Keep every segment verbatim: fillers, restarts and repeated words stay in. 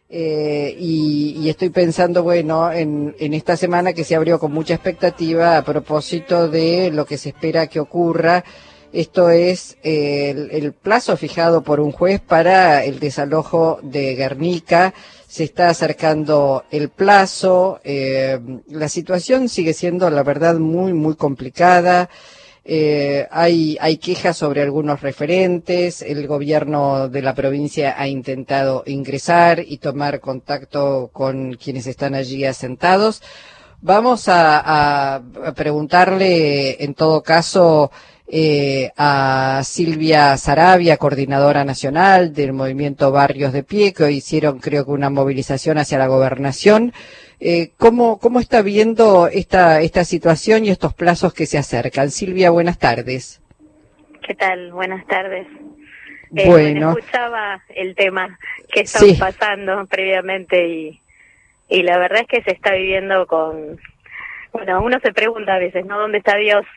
Eh, y, y estoy pensando, bueno, en, en esta semana que se abrió con mucha expectativa a propósito de lo que se espera que ocurra. Esto es eh, el, el plazo fijado por un juez para el desalojo de Guernica. Se está acercando el plazo. Eh, la situación sigue siendo, la verdad, muy, muy complicada. Eh, hay, hay quejas sobre algunos referentes. El gobierno de la provincia ha intentado ingresar y tomar contacto con quienes están allí asentados. Vamos a, a, a preguntarle, en todo caso, eh, a Silvia Saravia, coordinadora nacional del movimiento Barrios de Pie, que hoy hicieron, creo que, una movilización hacia la gobernación. Eh, ¿cómo, ¿Cómo está viendo esta, esta situación y estos plazos que se acercan? Silvia, buenas tardes. ¿Qué tal? Buenas tardes. Eh, Bueno. Escuchaba el tema que estamos Sí. pasando previamente y, y la verdad es que se está viviendo con... Bueno, uno se pregunta a veces, ¿no? ¿Dónde está Dios?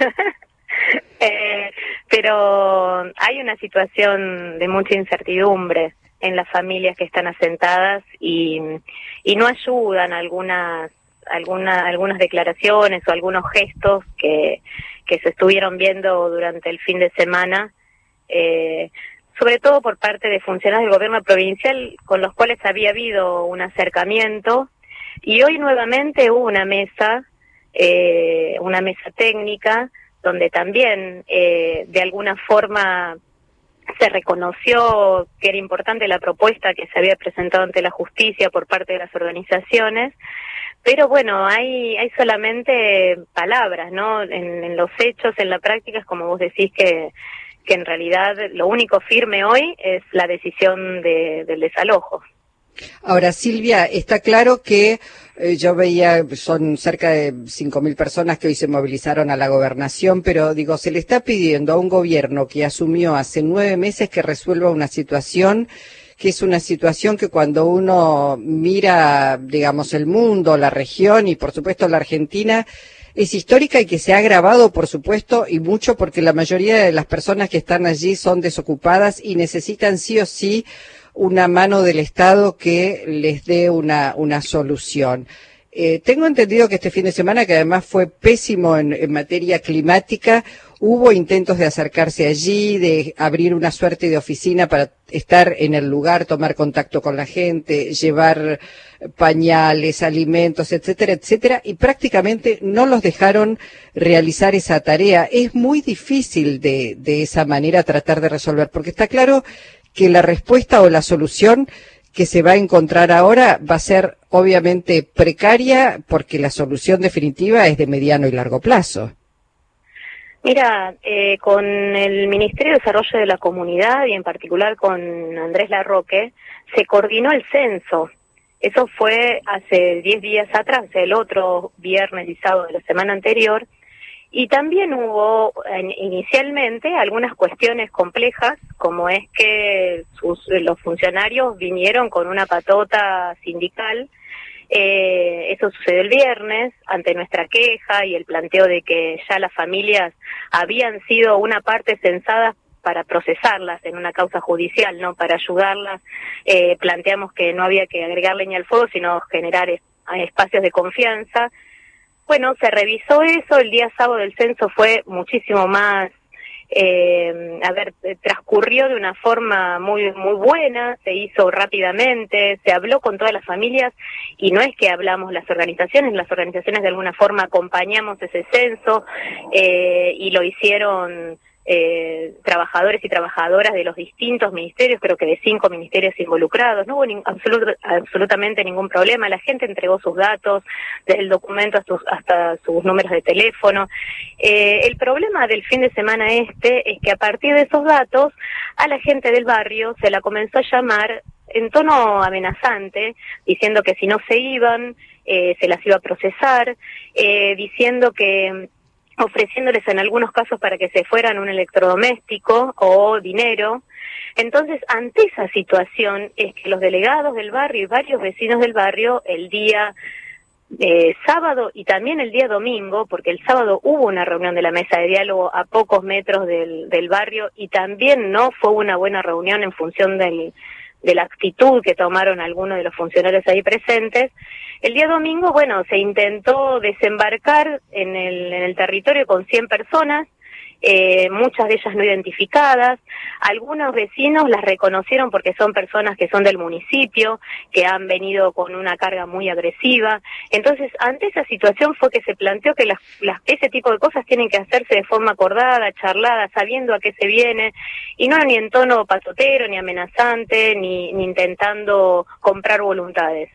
eh, pero hay una situación de mucha incertidumbre en las familias que están asentadas y, y no ayudan algunas, alguna, algunas declaraciones o algunos gestos que, que se estuvieron viendo durante el fin de semana, eh, sobre todo por parte de funcionarios del gobierno provincial con los cuales había habido un acercamiento, y hoy nuevamente hubo una mesa, eh, una mesa técnica, donde también eh, de alguna forma se reconoció que era importante la propuesta que se había presentado ante la justicia por parte de las organizaciones, pero bueno, hay hay solamente palabras, ¿no? En, en los hechos, en la práctica, es como vos decís que, que en realidad lo único firme hoy es la decisión de, del desalojo. Ahora, Silvia, está claro que eh, yo veía, son cerca de cinco mil personas que hoy se movilizaron a la gobernación, pero digo, se le está pidiendo a un gobierno que asumió hace nueve meses que resuelva una situación que es una situación que cuando uno mira, digamos, el mundo, la región y por supuesto la Argentina, es histórica y que se ha agravado, por supuesto, y mucho porque la mayoría de las personas que están allí son desocupadas y necesitan sí o sí una mano del Estado que les dé una, una solución. Eh, tengo entendido que este fin de semana, que además fue pésimo en, en materia climática, hubo intentos de acercarse allí, de abrir una suerte de oficina para estar en el lugar, tomar contacto con la gente, llevar pañales, alimentos, etcétera, etcétera, y prácticamente no los dejaron realizar esa tarea. Es muy difícil de, de esa manera tratar de resolver, porque está claro que la respuesta o la solución que se va a encontrar ahora va a ser obviamente precaria, porque la solución definitiva es de mediano y largo plazo. Mira, eh, con el Ministerio de Desarrollo de la Comunidad y en particular con Andrés Larroque, se coordinó el censo. Eso fue hace diez días atrás, el otro viernes y sábado de la semana anterior, y también hubo en, inicialmente algunas cuestiones complejas, como es que sus, los funcionarios vinieron con una patota sindical. Eh, eso sucedió el viernes, ante nuestra queja y el planteo de que ya las familias habían sido una parte censada para procesarlas en una causa judicial, no para ayudarlas. Eh, planteamos que no había que agregar leña al fuego, sino generar es, espacios de confianza. Bueno, se revisó eso, el día sábado del censo fue muchísimo más, eh, a ver, transcurrió de una forma muy muy buena, se hizo rápidamente, se habló con todas las familias, y no es que hablamos las organizaciones, las organizaciones de alguna forma acompañamos ese censo, eh, y lo hicieron eh, trabajadores y trabajadoras de los distintos ministerios, creo que de cinco ministerios involucrados. No hubo ni, absolut, absolutamente ningún problema, la gente entregó sus datos, desde el documento hasta sus, hasta sus números de teléfono. Eh, el problema del fin de semana este es que a partir de esos datos, a la gente del barrio se la comenzó a llamar en tono amenazante, diciendo que si no se iban, eh, se las iba a procesar, eh, diciendo que ofreciéndoles en algunos casos para que se fueran un electrodoméstico o dinero. Entonces, ante esa situación, es que los delegados del barrio y varios vecinos del barrio, el día eh, sábado y también el día domingo, porque el sábado hubo una reunión de la mesa de diálogo a pocos metros del, del barrio, y también no fue una buena reunión en función del de la actitud que tomaron algunos de los funcionarios ahí presentes. El día domingo, bueno, se intentó desembarcar en el, en el territorio con cien personas, eh, muchas de ellas no identificadas. Algunos vecinos las reconocieron porque son personas que son del municipio, que han venido con una carga muy agresiva. Entonces, ante esa situación fue que se planteó que las, las, ese tipo de cosas tienen que hacerse de forma acordada, charlada, sabiendo a qué se viene, y no ni en tono patotero, ni amenazante, ni, ni intentando comprar voluntades.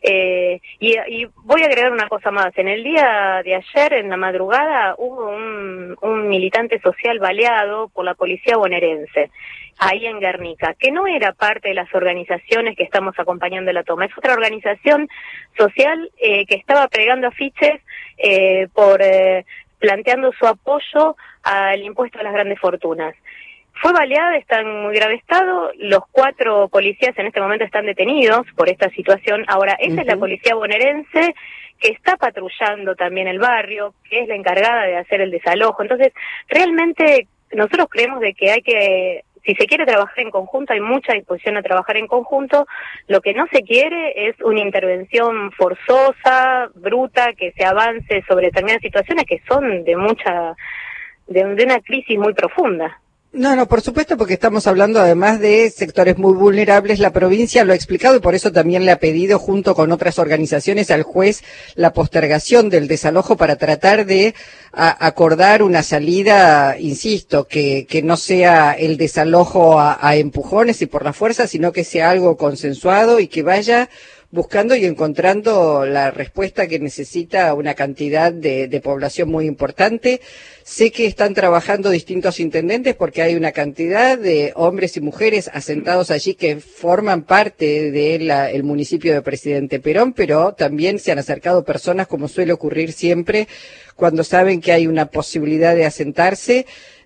Eh, y, y voy a agregar una cosa más. En el día de ayer, en la madrugada, hubo un, un militante social baleado por la policía bonaerense, ahí en Guernica, que no era parte de las organizaciones que estamos acompañando la toma. Es otra organización social eh, que estaba pegando afiches eh, por eh, planteando su apoyo al impuesto a las grandes fortunas. Fue baleada, está en muy grave estado, los cuatro policías en este momento están detenidos por esta situación. Ahora, esa uh-huh. es la policía bonaerense que está patrullando también el barrio, que es la encargada de hacer el desalojo. Entonces, realmente nosotros creemos de que hay que, si se quiere trabajar en conjunto, hay mucha disposición a trabajar en conjunto. Lo que no se quiere es una intervención forzosa, bruta, que se avance sobre determinadas situaciones que son de mucha, de, de una crisis muy profunda. No, no, por supuesto, porque estamos hablando además de sectores muy vulnerables. La provincia lo ha explicado y por eso también le ha pedido, junto con otras organizaciones, al juez la postergación del desalojo para tratar de a, acordar una salida, insisto, que, que no sea el desalojo a, a empujones y por la fuerza, sino que sea algo consensuado y que vaya buscando y encontrando la respuesta que necesita una cantidad de, de población muy importante. Sé que están trabajando distintos intendentes porque hay una cantidad de hombres y mujeres asentados allí que forman parte del municipio de Presidente Perón, pero también se han acercado personas, como suele ocurrir siempre, cuando saben que hay una posibilidad de asentarse,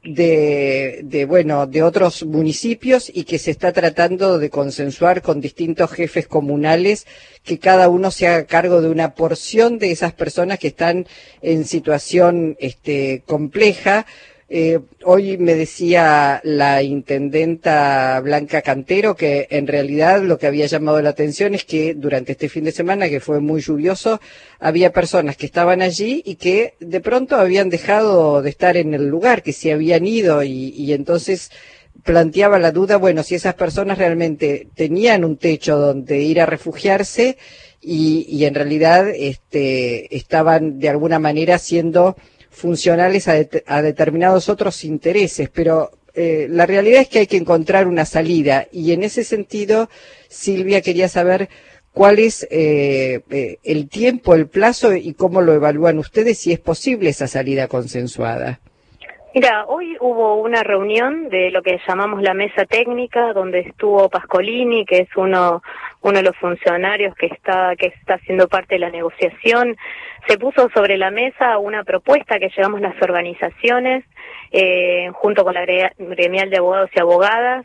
de, de bueno, de otros municipios y que se está tratando de consensuar con distintos jefes comunales que cada uno se haga cargo de una porción de esas personas que están en situación este, compleja. Eh, hoy me decía la intendenta Blanca Cantero que en realidad lo que había llamado la atención es que durante este fin de semana, que fue muy lluvioso, había personas que estaban allí y que de pronto habían dejado de estar en el lugar, que se habían ido y, y entonces planteaba la duda, bueno, si esas personas realmente tenían un techo donde ir a refugiarse y, y en realidad este, estaban de alguna manera siendo funcionales a, de, a determinados otros intereses, pero eh, la realidad es que hay que encontrar una salida y en ese sentido, Silvia, quería saber cuál es eh, eh, el tiempo, el plazo y cómo lo evalúan ustedes, si es posible esa salida consensuada. Mira, hoy hubo una reunión de lo que llamamos la mesa técnica, donde estuvo Pascolini, que es uno uno de los funcionarios que está que está haciendo parte de la negociación. Se puso sobre la mesa una propuesta que llevamos las organizaciones, eh, junto con la gremial de abogados y abogadas,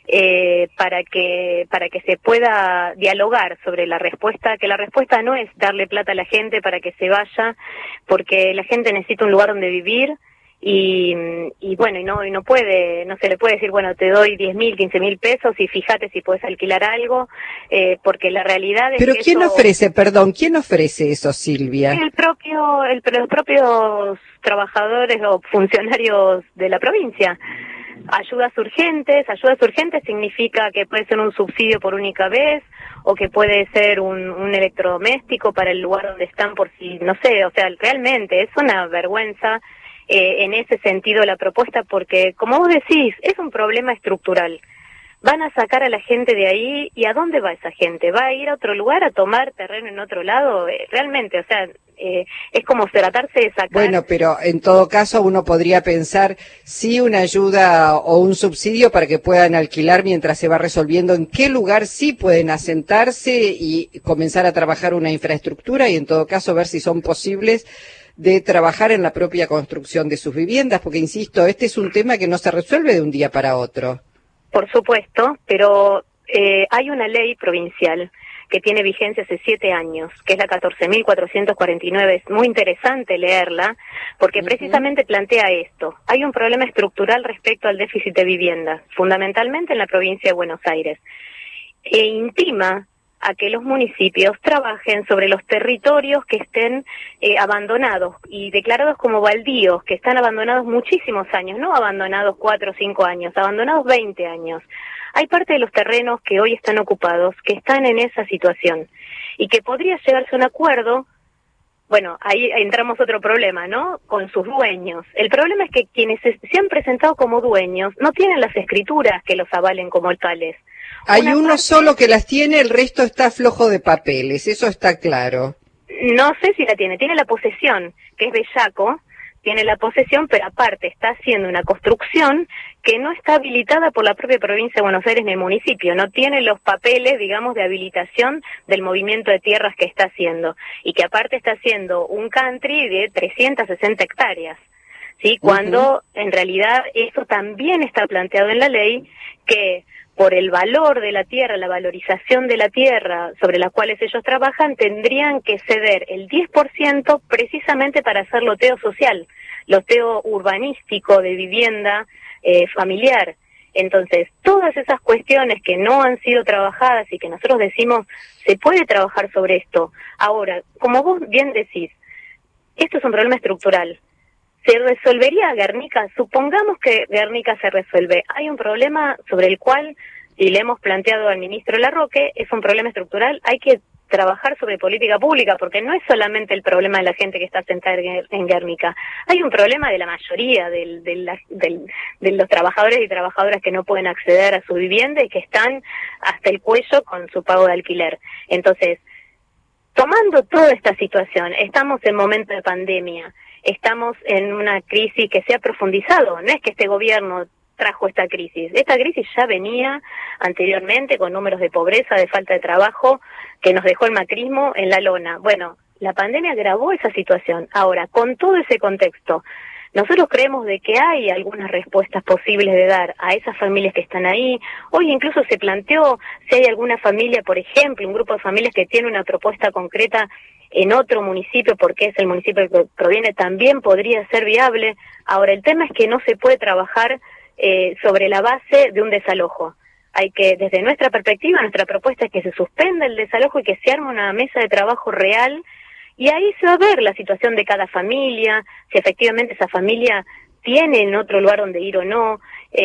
eh, para que para que se pueda dialogar sobre la respuesta, que la respuesta no es darle plata a la gente para que se vaya, porque la gente necesita un lugar donde vivir. Y, y bueno, y no y no puede, no se le puede decir, bueno, te doy diez mil, quince mil pesos y fíjate si puedes alquilar algo, eh, porque la realidad es Pero que ¿quién eso, ofrece, perdón, quién ofrece eso, Silvia? el propio, el, los propios trabajadores o funcionarios de la provincia. Ayudas urgentes, ayudas urgentes significa que puede ser un subsidio por única vez, o que puede ser un, un electrodoméstico para el lugar donde están por si, no sé, o sea, realmente es una vergüenza. Eh, en ese sentido la propuesta, porque como vos decís, es un problema estructural. Van a sacar a la gente de ahí, ¿y a dónde va esa gente? ¿Va a ir a otro lugar a tomar terreno en otro lado? Eh, realmente, o sea, eh, es como tratarse de sacar... Bueno, pero en todo caso uno podría pensar, sí, una ayuda o un subsidio para que puedan alquilar mientras se va resolviendo en qué lugar sí pueden asentarse y comenzar a trabajar una infraestructura y en todo caso ver si son posibles de trabajar en la propia construcción de sus viviendas, porque insisto, este es un tema que no se resuelve de un día para otro. Por supuesto, pero eh, hay una ley provincial que tiene vigencia hace siete años, que es la catorce mil cuatrocientos cuarenta y nueve. Es muy interesante leerla, porque uh-huh. precisamente plantea esto. Hay un problema estructural respecto al déficit de viviendas, fundamentalmente en la provincia de Buenos Aires. e intima a que los municipios trabajen sobre los territorios que estén eh, abandonados y declarados como baldíos, que están abandonados muchísimos años, no abandonados cuatro o cinco años, abandonados veinte años. Hay parte de los terrenos que hoy están ocupados que están en esa situación y que podría llegarse a un acuerdo. Bueno, ahí entramos otro problema, ¿no? Con sus dueños. El problema es que quienes se, se han presentado como dueños no tienen las escrituras que los avalen como tales. Hay Una uno parte, solo que las tiene, el resto está flojo de papeles, eso está claro. No sé si la tiene, tiene la posesión, que es bellaco, tiene la posesión, pero aparte está haciendo una construcción que no está habilitada por la propia provincia de Buenos Aires ni el municipio, no tiene los papeles, digamos, de habilitación del movimiento de tierras que está haciendo, y que aparte está haciendo un country de trescientas sesenta hectáreas, ¿sí? Cuando uh-huh. en realidad eso también está planteado en la ley, que por el valor de la tierra, la valorización de la tierra sobre las cuales ellos trabajan, tendrían que ceder el diez por ciento precisamente para hacer loteo social, loteo urbanístico de vivienda eh, familiar. Entonces, todas esas cuestiones que no han sido trabajadas y que nosotros decimos, se puede trabajar sobre esto. Ahora, como vos bien decís, esto es un problema estructural. ¿Se resolvería Guernica? Supongamos que Guernica se resuelve. Hay un problema sobre el cual, y le hemos planteado al ministro Larroque, es un problema estructural, hay que trabajar sobre política pública, porque no es solamente el problema de la gente que está sentada en Guernica, hay un problema de la mayoría del, de, la, del, de los trabajadores y trabajadoras que no pueden acceder a su vivienda y que están hasta el cuello con su pago de alquiler. Entonces, tomando toda esta situación, estamos en momento de pandemia, estamos en una crisis que se ha profundizado, no es que este gobierno trajo esta crisis, esta crisis ya venía anteriormente con números de pobreza, de falta de trabajo, que nos dejó el macrismo en la lona. Bueno, la pandemia agravó esa situación. Ahora, con todo ese contexto, nosotros creemos de que hay algunas respuestas posibles de dar a esas familias que están ahí. Hoy incluso se planteó si hay alguna familia, por ejemplo, un grupo de familias que tiene una propuesta concreta en otro municipio, porque es el municipio que proviene, también podría ser viable. Ahora, el tema es que no se puede trabajar eh, sobre la base de un desalojo. Hay que, desde nuestra perspectiva, nuestra propuesta es que se suspenda el desalojo y que se arme una mesa de trabajo real, y ahí se va a ver la situación de cada familia, si efectivamente esa familia tiene en otro lugar donde ir o no.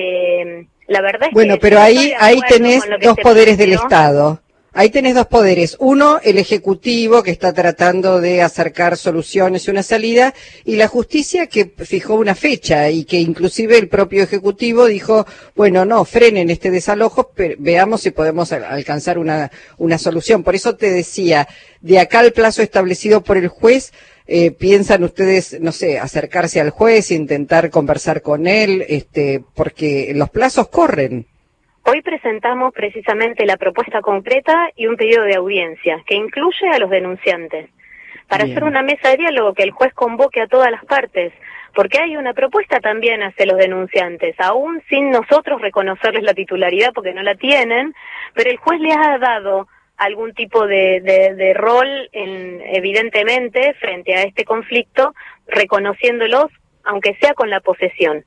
Eh, la verdad es bueno, que... pero ahí, ahí tenés dos poderes del Estado. Ahí tenés dos poderes. Uno, el Ejecutivo, que está tratando de acercar soluciones y una salida, y la justicia, que fijó una fecha y que inclusive el propio Ejecutivo dijo, bueno, no, frenen este desalojo, pero veamos si podemos alcanzar una, una solución. Por eso te decía, de acá al plazo establecido por el juez, eh, ¿piensan ustedes, no sé, acercarse al juez, intentar conversar con él, este, porque los plazos corren? Hoy presentamos precisamente la propuesta concreta y un pedido de audiencia que incluye a los denunciantes para Bien. hacer una mesa de diálogo, que el juez convoque a todas las partes, porque hay una propuesta también hacia los denunciantes, aún sin nosotros reconocerles la titularidad porque no la tienen, pero el juez les ha dado algún tipo de, de, de rol, en, evidentemente, frente a este conflicto, reconociéndolos, aunque sea con la posesión.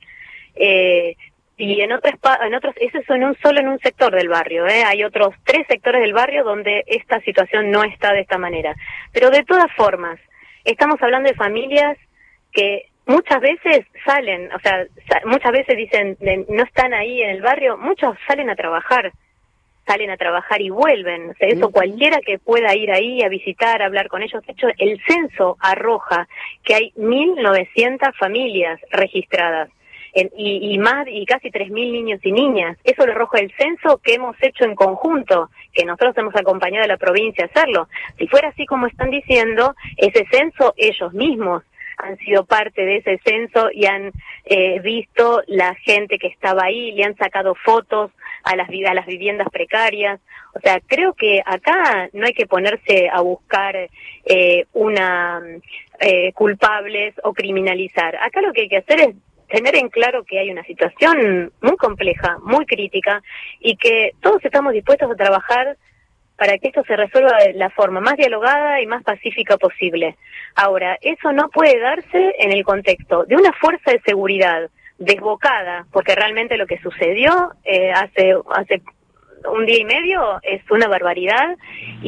Eh, Y en otros, en otros, eso es en un, solo en un sector del barrio, ¿eh? Hay otros tres sectores del barrio donde esta situación no está de esta manera. Pero de todas formas, estamos hablando de familias que muchas veces salen, o sea, muchas veces dicen, de, no están ahí en el barrio, muchos salen a trabajar, salen a trabajar y vuelven. O sea, eso uh-huh. cualquiera que pueda ir ahí a visitar, a hablar con ellos. De hecho, el censo arroja que hay mil novecientas familias registradas. En, y, y más, y casi tres mil niños y niñas. Eso lo arroja el censo que hemos hecho en conjunto, que nosotros hemos acompañado a la provincia a hacerlo. Si fuera así como están diciendo, ese censo ellos mismos han sido parte de ese censo y han eh, visto la gente que estaba ahí, le han sacado fotos a las, a las viviendas precarias. O sea, creo que acá no hay que ponerse a buscar eh, una eh, culpables o criminalizar. Acá lo que hay que hacer es tener en claro que hay una situación muy compleja, muy crítica, y que todos estamos dispuestos a trabajar para que esto se resuelva de la forma más dialogada y más pacífica posible. Ahora, eso no puede darse en el contexto de una fuerza de seguridad desbocada, porque realmente lo que sucedió eh, hace hace un día y medio es una barbaridad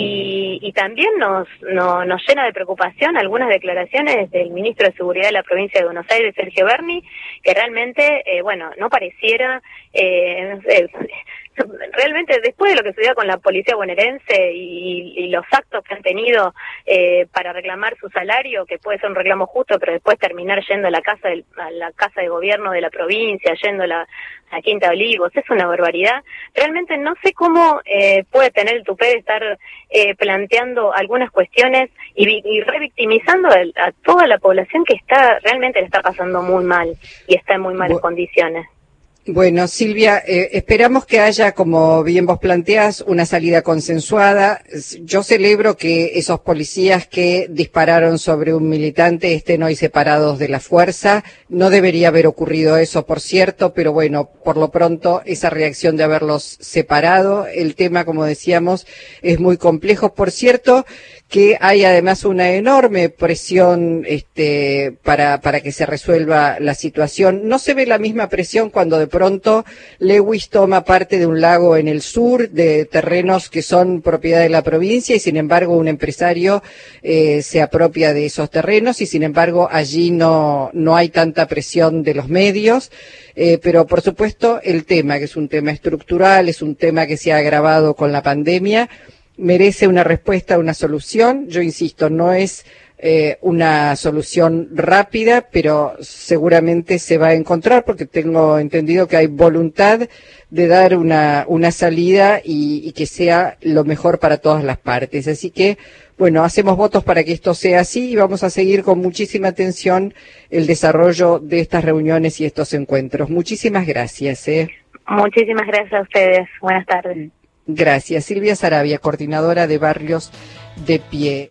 y, y también nos, no, nos llena de preocupación algunas declaraciones del ministro de Seguridad de la provincia de Buenos Aires, Sergio Berni, que realmente, eh, bueno, no pareciera, eh, no sé, realmente después de lo que sucedió con la policía bonaerense y, y los actos que han tenido eh, para reclamar su salario, que puede ser un reclamo justo, pero después terminar yendo a la casa del, a la casa de gobierno de la provincia, yendo a la, a Quinta Olivos, es una barbaridad. Realmente no sé cómo eh, puede tener el tupé de estar eh, planteando algunas cuestiones y, y revictimizando a, a toda la población que está realmente le está pasando muy mal y está en muy malas condiciones. Bueno, Silvia, eh, esperamos que haya, como bien vos planteás, una salida consensuada. Yo celebro que esos policías que dispararon sobre un militante estén hoy separados de la fuerza. No debería haber ocurrido eso, por cierto, pero bueno, por lo pronto esa reacción de haberlos separado. El tema, como decíamos, es muy complejo. Por cierto, que hay además una enorme presión este, para, para que se resuelva la situación. No se ve la misma presión cuando de pronto Lewis toma parte de un lago en el sur, de terrenos que son propiedad de la provincia, y sin embargo un empresario eh, se apropia de esos terrenos, y sin embargo allí no, no hay tanta presión de los medios. Eh, pero por supuesto el tema, que es un tema estructural, es un tema que se ha agravado con la pandemia, merece una respuesta, una solución. Yo insisto, no es eh, una solución rápida, pero seguramente se va a encontrar, porque tengo entendido que hay voluntad de dar una, una salida y, y que sea lo mejor para todas las partes. Así que, bueno, hacemos votos para que esto sea así y vamos a seguir con muchísima atención el desarrollo de estas reuniones y estos encuentros. Muchísimas gracias. ¿eh? Muchísimas gracias a ustedes. Buenas tardes. Gracias. Silvia Saravia, coordinadora de Barrios de Pie.